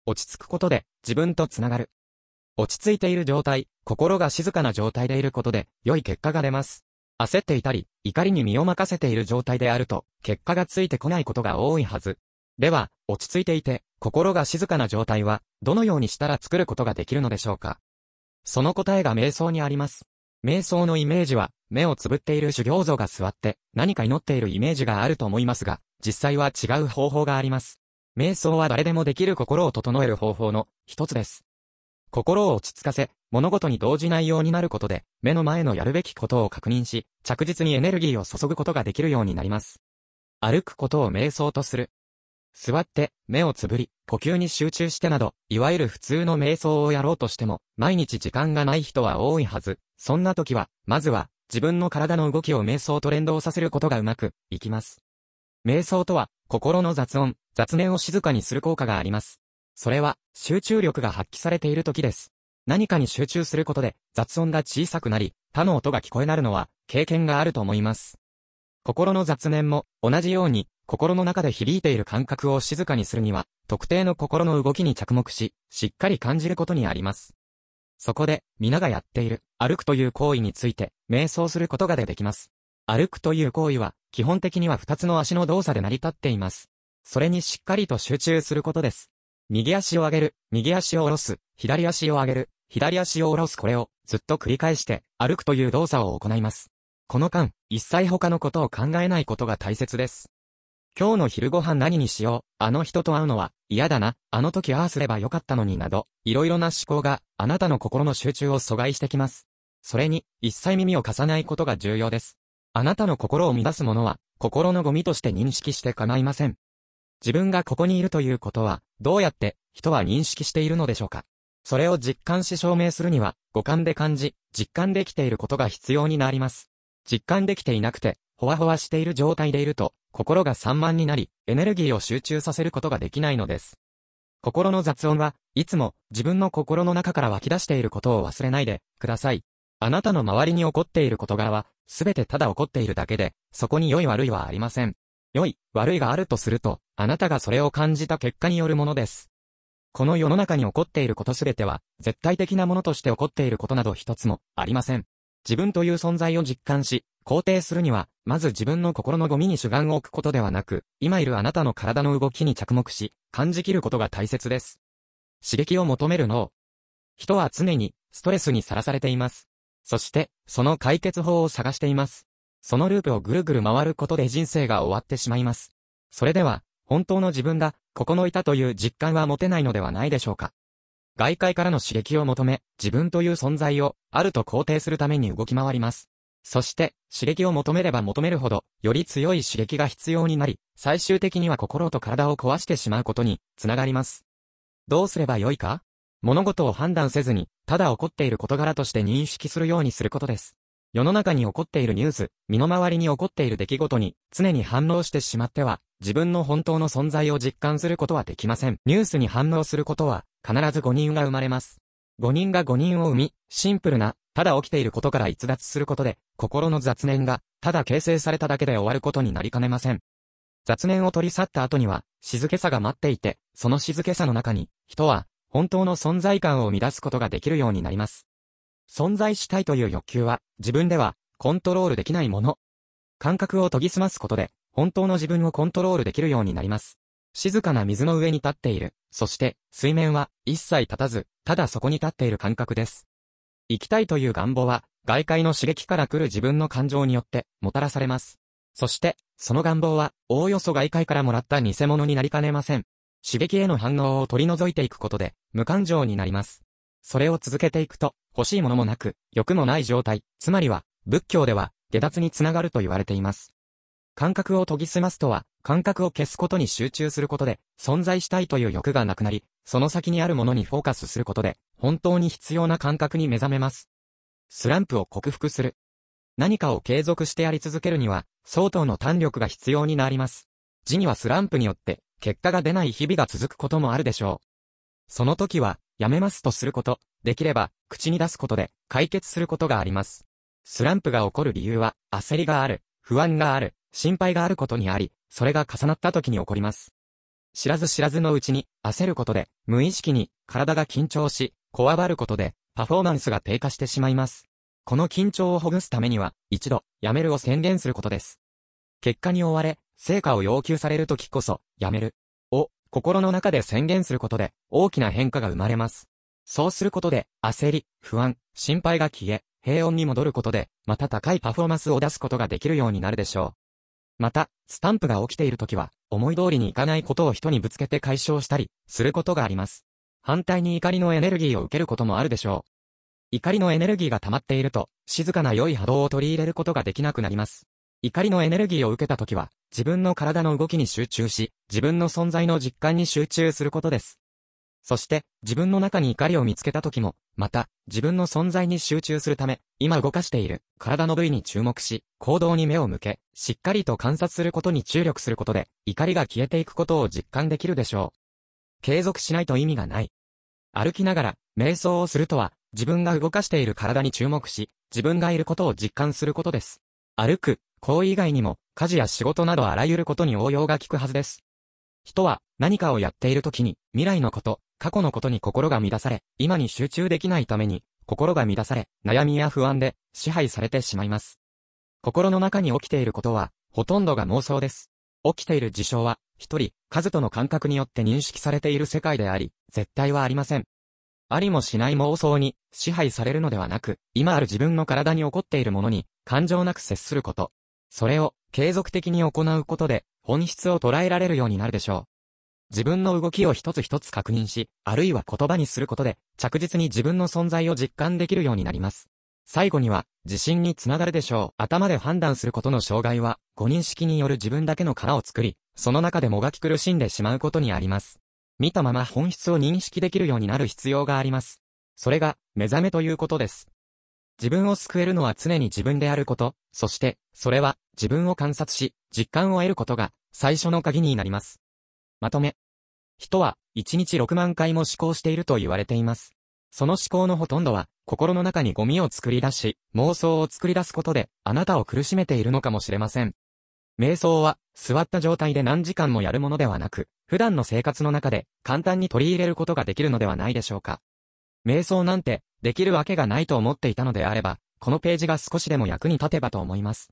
落ち着くことで自分とつながる。落ち着いている状態、心が静かな状態でいることで良い結果が出ます。焦っていたり、怒りに身を任せている状態であると、結果がついてこないことが多いはず。では、落ち着いていて、心が静かな状態は、どのようにしたら作ることができるのでしょうか。その答えが瞑想にあります。瞑想のイメージは、目をつぶっている修行僧が座って、何か祈っているイメージがあると思いますが、実際は違う方法があります。瞑想は誰でもできる心を整える方法の一つです。心を落ち着かせ、物事に動じないようになることで、目の前のやるべきことを確認し、着実にエネルギーを注ぐことができるようになります。歩くことを瞑想とする。座って、目をつぶり、呼吸に集中してなど、いわゆる普通の瞑想をやろうとしても、毎日時間がない人は多いはず。そんな時は、まずは、自分の体の動きを瞑想と連動させることがうまくいきます。瞑想とは、心の雑音、雑念を静かにする効果があります。それは、集中力が発揮されている時です。何かに集中することで、雑音が小さくなり、他の音が聞こえなるのは、経験があると思います。心の雑念も、同じように、心の中で響いている感覚を静かにするには、特定の心の動きに着目し、しっかり感じることにあります。そこで、皆がやっている、歩くという行為について、瞑想することができます。歩くという行為は、基本的には2つの足の動作で成り立っています。それにしっかりと集中することです。右足を上げる、右足を下ろす、左足を上げる、左足を下ろすこれを、ずっと繰り返して、歩くという動作を行います。この間、一切他のことを考えないことが大切です。今日の昼ご飯何にしよう、あの人と会うのは嫌だな、あの時ああすればよかったのになど、いろいろな思考があなたの心の集中を阻害してきます。それに、一切耳を貸さないことが重要です。あなたの心を乱すものは、心のゴミとして認識して構いません。自分がここにいるということは、どうやって人は認識しているのでしょうか。それを実感し証明するには、五感で感じ、実感できていることが必要になります。実感できていなくて、ほわほわしている状態でいると、心が散漫になり、エネルギーを集中させることができないのです。心の雑音はいつも自分の心の中から湧き出していることを忘れないでください。あなたの周りに起こっている事柄は、すべてただ起こっているだけで、そこに良い悪いはありません。良い、悪いがあるとすると、あなたがそれを感じた結果によるものです。この世の中に起こっていることすべては、絶対的なものとして起こっていることなど一つもありません。自分という存在を実感し、肯定するには、まず自分の心のゴミに主眼を置くことではなく、今いるあなたの体の動きに着目し、感じきることが大切です。刺激を求める脳。人は常にストレスにさらされています。そして、その解決法を探しています。そのループをぐるぐる回ることで人生が終わってしまいます。それでは、本当の自分が、ここのいたという実感は持てないのではないでしょうか。外界からの刺激を求め、自分という存在を、あると肯定するために動き回ります。そして、刺激を求めれば求めるほど、より強い刺激が必要になり、最終的には心と体を壊してしまうことに、つながります。どうすればよいか？物事を判断せずに、ただ起こっている事柄として認識するようにすることです。世の中に起こっているニュース、身の回りに起こっている出来事に、常に反応してしまっては、自分の本当の存在を実感することはできません。ニュースに反応することは、必ず誤認が生まれます。誤認が誤認を生み、シンプルな、ただ起きていることから逸脱することで、心の雑念が、ただ形成されただけで終わることになりかねません。雑念を取り去った後には、静けさが待っていて、その静けさの中に、人は、本当の存在感を乱すことができるようになります。存在したいという欲求は、自分では、コントロールできないもの。感覚を研ぎ澄ますことで、本当の自分をコントロールできるようになります。静かな水の上に立っている。そして、水面は、一切立たず、ただそこに立っている感覚です。生きたいという願望は、外界の刺激から来る自分の感情によって、もたらされます。そして、その願望は、おおよそ外界からもらった偽物になりかねません。刺激への反応を取り除いていくことで、無感情になります。それを続けていくと、欲しいものもなく、欲もない状態、つまりは、仏教では、下脱につながると言われています。感覚を研ぎ澄ますとは、感覚を消すことに集中することで、存在したいという欲がなくなり、その先にあるものにフォーカスすることで、本当に必要な感覚に目覚めます。スランプを克服する。何かを継続してやり続けるには、相当の胆力が必要になります。時にはスランプによって、結果が出ない日々が続くこともあるでしょう。その時は、やめますとすること、できれば、口に出すことで、解決することがあります。スランプが起こる理由は、焦りがある、不安がある、心配があることにあり、それが重なった時に起こります。 知らず知らずのうちに焦ることで、無意識に体が緊張し、こわばることで、パフォーマンスが低下してしまいます。この緊張をほぐすためには、一度、やめるを宣言することです。結果に追われ、成果を要求されるときこそ、やめるを心の中で宣言することで、大きな変化が生まれます。そうすることで、焦り、不安、心配が消え、平穏に戻ることで、また高いパフォーマンスを出すことができるようになるでしょう。また、スタンプが起きているときは、思い通りにいかないことを人にぶつけて解消したり、することがあります。反対に怒りのエネルギーを受けることもあるでしょう。怒りのエネルギーが溜まっていると、静かな良い波動を取り入れることができなくなります。怒りのエネルギーを受けたときは、自分の体の動きに集中し、自分の存在の実感に集中することです。そして、自分の中に怒りを見つけたときも、また、自分の存在に集中するため、今動かしている体の部位に注目し、行動に目を向け、しっかりと観察することに注力することで、怒りが消えていくことを実感できるでしょう。継続しないと意味がない。歩きながら、瞑想をするとは、自分が動かしている体に注目し、自分がいることを実感することです。歩く行為以外にも、家事や仕事などあらゆることに応用が効くはずです。人は何かをやっているときに、未来のこと、過去のことに心が乱され、今に集中できないために、心が乱され、悩みや不安で支配されてしまいます。心の中に起きていることは、ほとんどが妄想です。起きている事象は、一人、数との感覚によって認識されている世界であり、絶対はありません。ありもしない妄想に支配されるのではなく、今ある自分の体に起こっているものに感情なく接すること。それを継続的に行うことで本質を捉えられるようになるでしょう。自分の動きを一つ一つ確認し、あるいは言葉にすることで着実に自分の存在を実感できるようになります。最後には自信につながるでしょう。頭で判断することの障害は、誤認識による自分だけの殻を作り、その中でもがき苦しんでしまうことにあります。見たまま本質を認識できるようになる必要があります。それが、目覚めということです。自分を救えるのは常に自分であること、そして、それは、自分を観察し、実感を得ることが、最初の鍵になります。まとめ。人は、1日6万回も思考していると言われています。その思考のほとんどは、心の中にゴミを作り出し、妄想を作り出すことで、あなたを苦しめているのかもしれません。瞑想は、座った状態で何時間もやるものではなく、普段の生活の中で簡単に取り入れることができるのではないでしょうか。瞑想なんてできるわけがないと思っていたのであれば、このページが少しでも役に立てばと思います。